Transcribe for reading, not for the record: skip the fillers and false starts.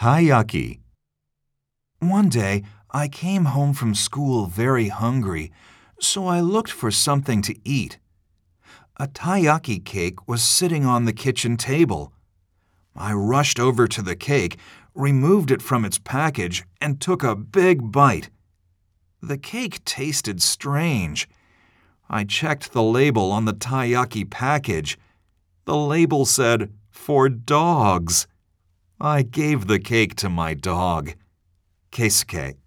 Taiyaki. One day, I came home from school very hungry, so I looked for something to eat. A taiyaki cake was sitting on the kitchen table. I rushed over to the cake, removed it from its package, and took a big bite. The cake tasted strange. I checked the label on the taiyaki package. The label said, "For dogs." I gave the cake to my dog. Keisuke.